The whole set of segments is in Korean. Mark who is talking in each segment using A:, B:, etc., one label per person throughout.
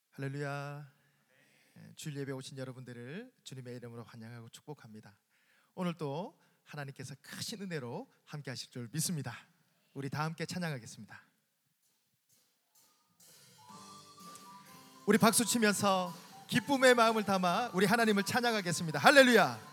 A: 할렐루야. 주일 예배 오신 여러분들을 주님의 이름으로 환영하고 축복합니다. 오늘 또 하나님께서 크신 은혜로 함께 하실 줄 믿습니다. 우리 다 함께 찬양하겠습니다. 우리 박수 치면서 기쁨의 마음을 담아 우리 하나님을 찬양하겠습니다. 할렐루야.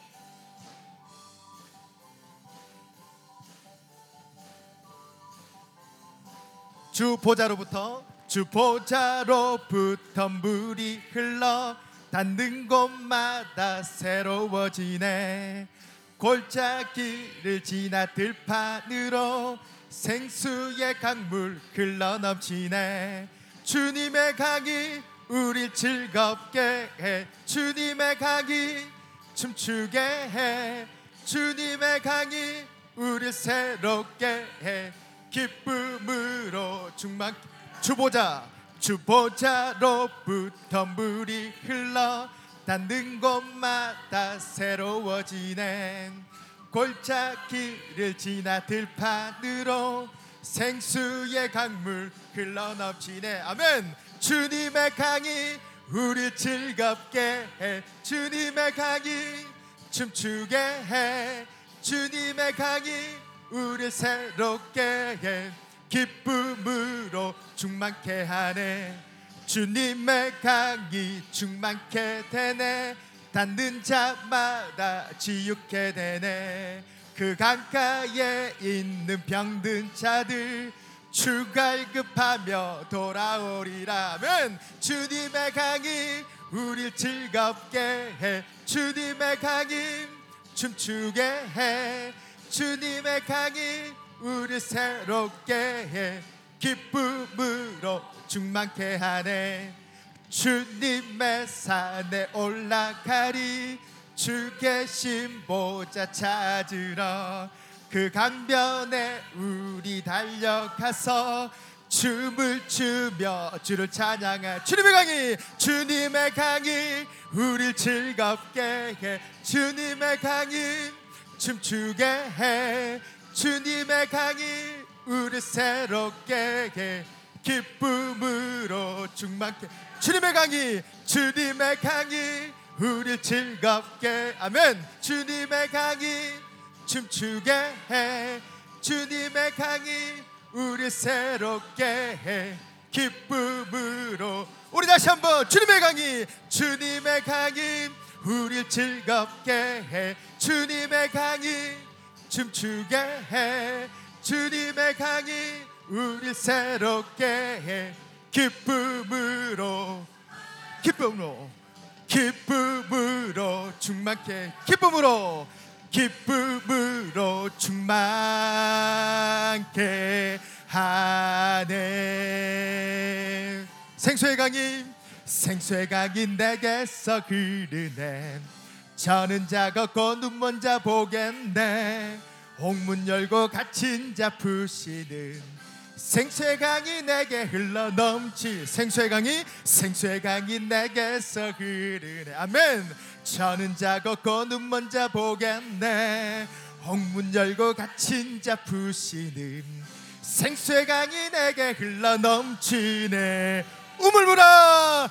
A: 주 보좌로부터 물이 흘러 닿는 곳마다 새로워지네. 골짜기를 지나 들판으로 생수의 강물 흘러 넘치네. 주님의 강이 우릴 즐겁게 해. 주님의 강이 춤추게 해. 주님의 강이 우릴 새롭게 해. 기쁨으로 충만케. 주보자로부터 물이 흘러 닿는 곳마다 새로워지네. 골짜기를 지나 들판으로 생수의 강물 흘러 넘치네. 아멘. 주님의 강이 우리 즐겁게 해. 주님의 강이 춤추게 해. 주님의 강이 우리 새롭게 해. 기쁨으로 충만케 하네. 주님의 강이 충만케 되네. 닿는 자마다 지육게 되네. 그 강가에 있는 병든 자들 주 갈급하며 돌아오리라. 아멘. 주님의 강이 우릴 즐겁게 해. 주님의 강이 춤추게 해. 주님의 강이 우리 새롭게 해. 기쁨으로 충만케 하네. 주님의 산에 올라가리. 주 계신 보좌 찾으러 그 강변에 우리 달려가서 춤을 추며 주를 찬양해. 주님의 강이 우릴 즐겁게 해. 주님의 강이 춤추게 해. 주님의 강이 우리 새롭게 해. 기쁨으로 충만케. 주님의 강이 우리 즐겁게. 아멘. 주님의 강이 춤추게 해. 주님의 강이 우리 새롭게 해. 기쁨으로. 우리 다시 한번. 주님의 강이 우리 즐겁게 해. 주님의 강이 춤추게 해. 주님의 강이 우리 새롭게 해. 기쁨으로 충만케. 기쁨으로 충만케 하네. 생수의 강이 내게서 흐르네. 저는 자 걷고 눈먼 자 보겠네. 옥문 열고 갇힌 자 푸시는 생수의 강이 내게 흘러 넘치. 생수의 강이 내게서 흐르네. 아멘. 저는 자 걷고 눈먼 자 보겠네. 옥문 열고 갇힌 자 푸시는 생수의 강이 내게 흘러 넘치네. 우물물아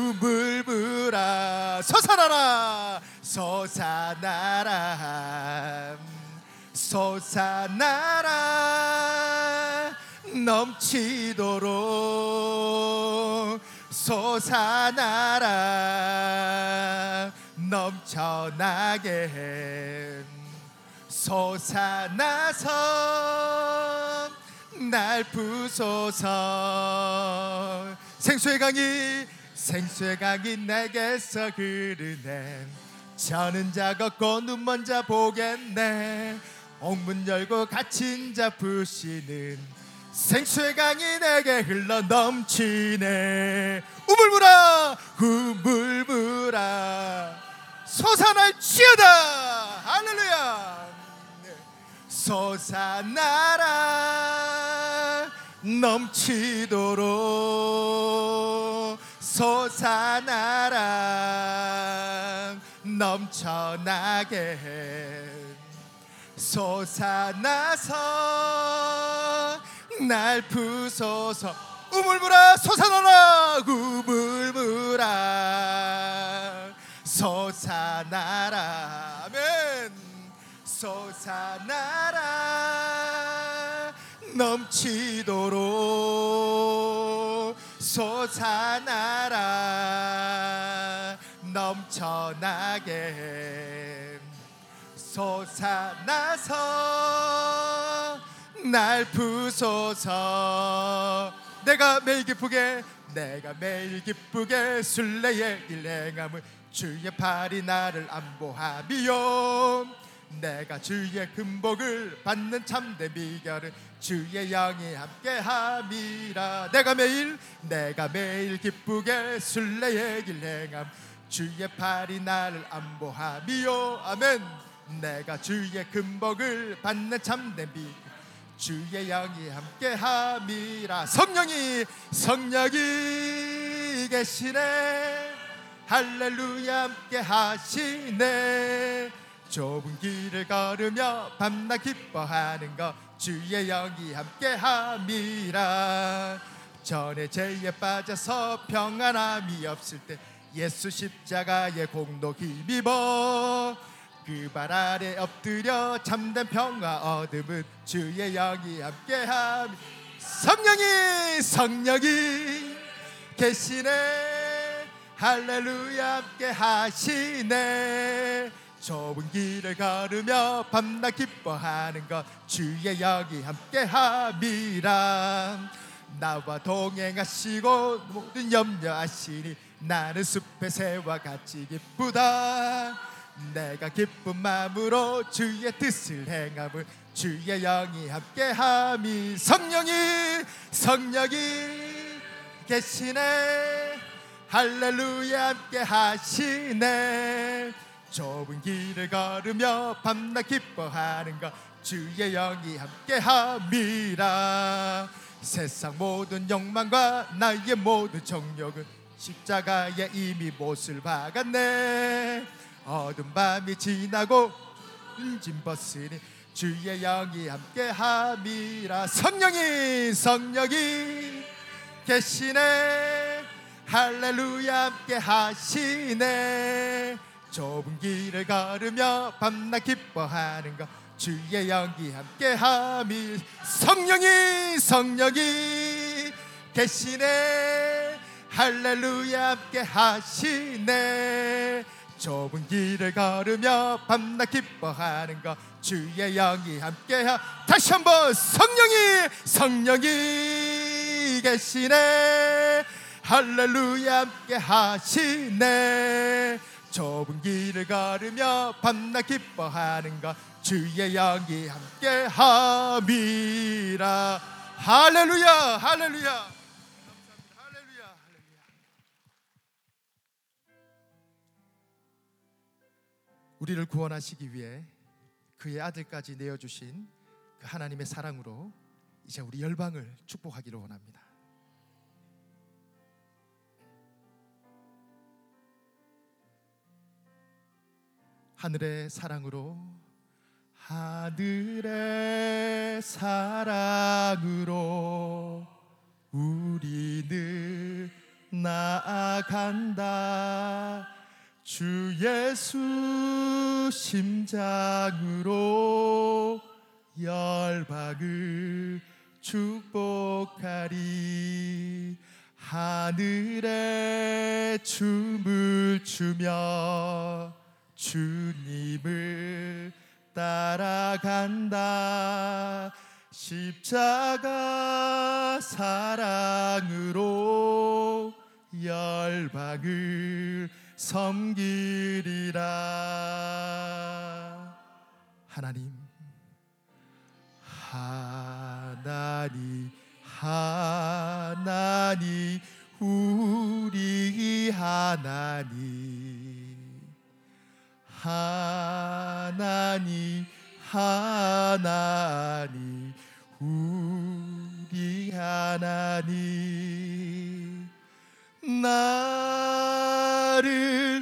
A: 솟아나라 넘치도록. 솟아나라 넘쳐나게 해. 솟아나서 날 부소서. 생수의 강이 내게서 흐르네. 저는 자 걷고 눈먼 자 보겠네. 옥문 열고 갇힌 자 푸시는 생수의 강이 내게 흘러 넘치네. 우물물아 솟아날지어다. 할렐루야. 솟아나라 넘치도록. 솟아나라 넘쳐나게 해. 솟아나서 날 부소서. 우물물아 솟아나라. 우물 솟아나라 넘쳐나게 솟아나서 날 부소서. 내가 매일 기쁘게 순례의 길 행함은 주의 팔이 나를 안보하미요. 내가 주의 금복을 받는 참된 비결은 주의 영이 함께함이라. 내가 매일 기쁘게 순례의 길 행함 주의 팔이 나를 안보하미요. 아멘. 내가 주의 금복을 받는 참된 비결 주의 영이 함께함이라. 성령이 계시네. 할렐루야 함께 하시네. 좁은 길을 걸으며 밤낮 기뻐하는 것 주의 영이 함께함이라. 전에 죄에 빠져서 평안함이 없을 때 예수 십자가의 공로 힘입어 그 발 아래 엎드려 참된 평화 얻음은 주의 영이 함께함. 성령이 계시네. 할렐루야 함께 하시네. 좁은 길을 걸으며 밤낮 기뻐하는 것 주의 영이 함께함이라. 나와 동행하시고 모든 염려하시니 나는 숲의 새와 같이 기쁘다. 내가 기쁜 마음으로 주의 뜻을 행함을 주의 영이 함께함이. 성령이 계시네. 할렐루야 함께 하시네. 좁은 길을 걸으며 밤낮 기뻐하는 것 주의 영이 함께함이라. 세상 모든 욕망과 나의 모든 정욕은 십자가에 이미 못을 박았네. 어두운 밤이 지나고 은진 벗으니 주의 영이 함께함이라. 성령이 계시네. 할렐루야 함께 하시네. 좁은 길을 걸으며 밤낮 기뻐하는 것 주의 영이 함께함이. 성령이 계시네. 할렐루야 함께 하시네. 좁은 길을 걸으며 밤낮 기뻐하는 것 주의 영이 함께하. 다시 한번 성령이 계시네. 할렐루야 함께 하시네. 좁은 길을 걸으며 밤낮 기뻐하는 것 주의 영이 함께함이라. 할렐루야. 우리를 구원하시기 위해 그의 아들까지 내어주신 그 하나님의 사랑으로 이제 우리 열방을 축복하기를 원합니다. 하늘의 사랑으로 우리는 나아간다. 주 예수 심장으로 열방을 축복하리. 하늘에 춤을 추며 주님을 따라간다. 십자가 사랑으로 열방을 섬기리라. 하나님 우리 하나님 우리 하나님. 나를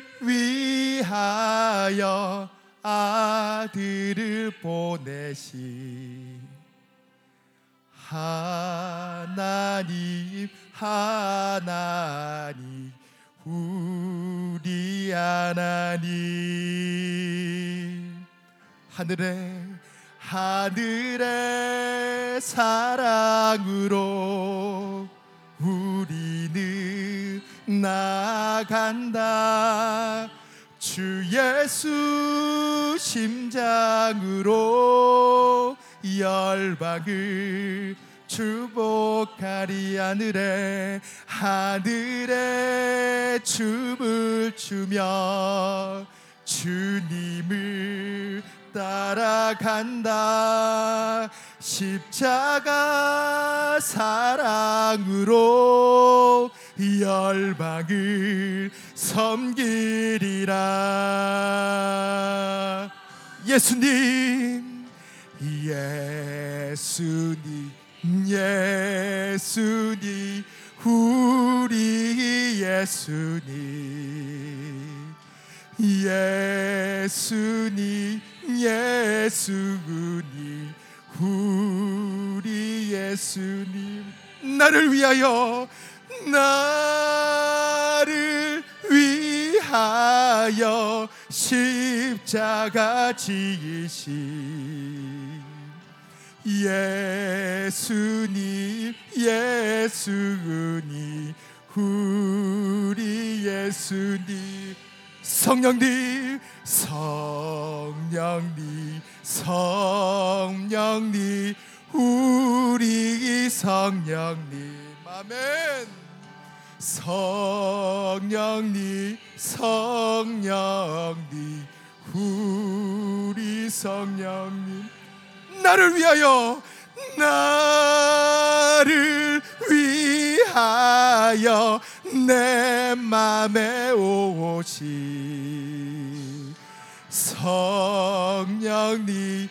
A: 위하여 아들을 보내신 하나님 우리 하나님. 하늘의 사랑으로 우리는 나간다. 주 예수 심장으로 열방을 축복하리. 하늘에 춤을 추며 주님을 따라간다. 십자가 사랑으로 열방을 섬기리라. 예수님, 예수님, 예수님, 우리 예수님, 예수님, 예수님, 우리 예수님. 나를 위하여, 나를 위하여 십자가 지으신 예수님, 예수님, 우리 예수님. 성령님, 성령님, 성령님, 우리 성령님. 아멘. 성령님, 성령님, 우리 성령님. 나를 위하여, 나를 위하여 내 맘에 오신 성령님,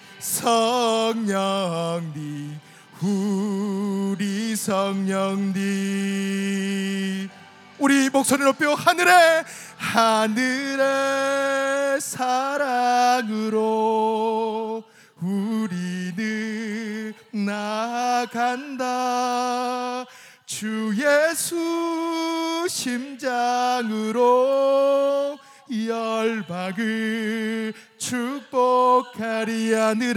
A: 성령님, 우리 성령님. 우리 목소리 높여 하늘에 사랑으로 우리는 나간다. 주 예수 심장으로 열방을 축복하리.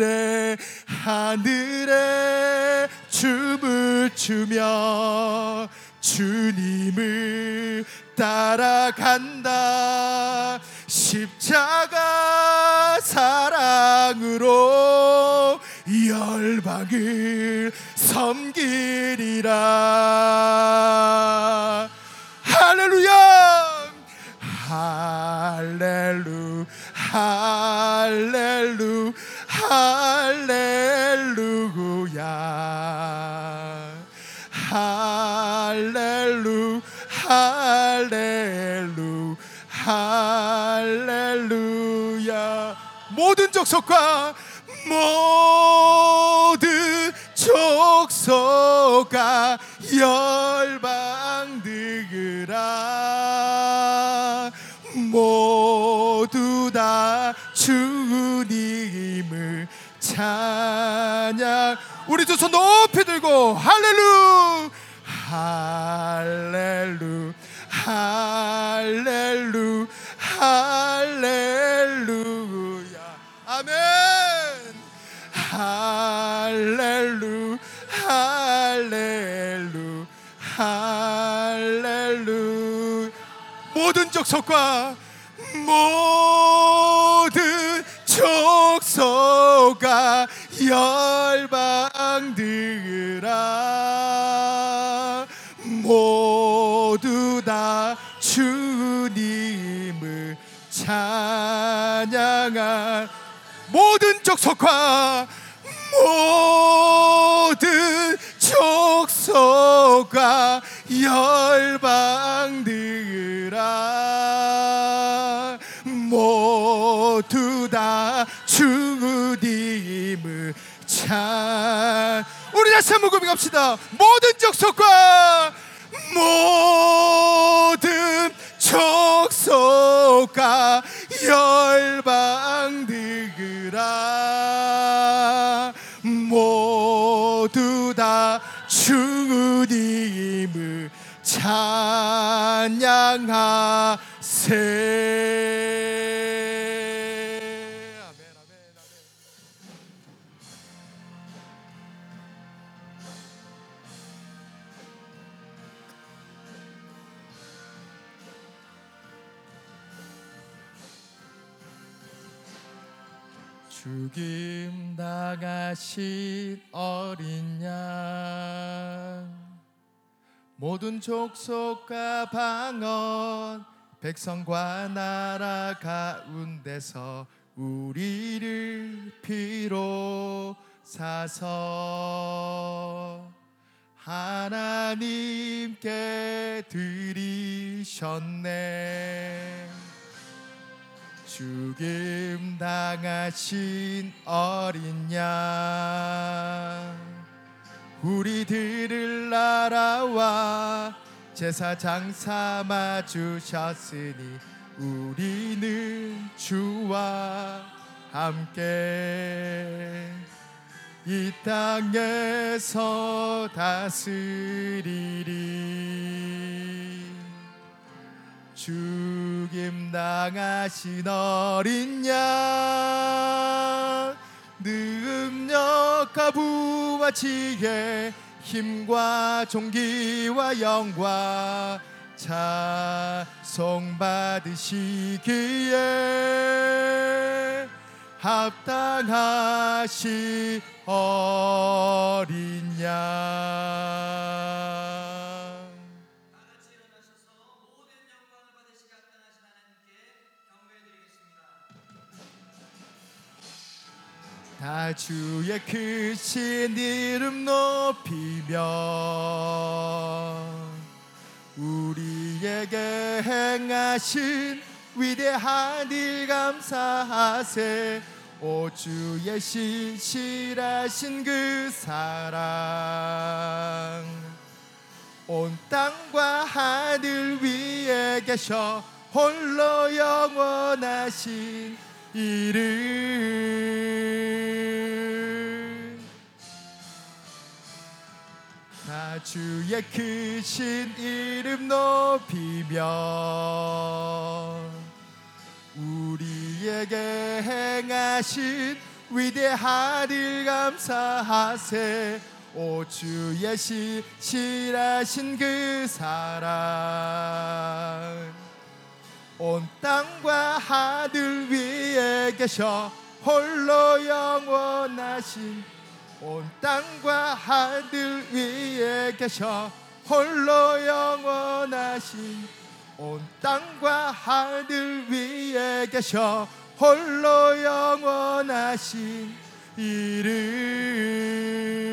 A: 하늘에 춤을 추며 주님을 따라간다. 십자가 사랑으로 열방을 섬기리라. 할렐루야, 할렐루, 할렐루, 할렐루야, 할렐루, 할렐루, 할렐루야. 모든 족속과 모든 족속과 열방들아 모두 다 주님을 찬양. 우리 두 손 높이 들고 할렐루, 할렐루, 할렐루, 할렐루야. 아멘. 할렐루, 할렐루, 할렐루. 모든 족속과 모든 족속과 열방들아 모두 다 주님을 찬양한. 모든 족속과 모든 족속과 열방들아 모두 다 주님을 찬. 우리 다시 한번 고백합시다. 모든 족속과 모든 족속과 열방들아 모두 다 주님을 찬양하세. 아멘, 아멘, 아멘. 죽임 당하신 어린 양, 모든 족속과 방언 백성과 나라 가운데서 우리를 피로 사서 하나님께 드리셨네. 죽임 당하신 어린 양, 우리들을 나라와 제사장 삼아 주셨으니 우리는 주와 함께 이 땅에서 다스리리. 죽임 당하신 어린 양, 능력과 부와 지혜, 힘과 존귀와 영광 찬송 받으시기에 합당하신 어린 양. 다 주의 크신 이름 높이며 우리에게 행하신 위대한 일 감사하세. 오 주의 신실하신 그 사랑, 온 땅과 하늘 위에 계셔 홀로 영원하신 이름. 다 주의 크신 이름 높이며 우리에게 행하신 위대한 일 감사하세. 오 주의 신실하신 그 사랑, 온 땅과 하늘 위에 계셔 홀로 영원하신, 온 땅과 하늘 위에 계셔 홀로 영원하신, 온 땅과 하늘 위에 계셔 홀로 영원하신 이름.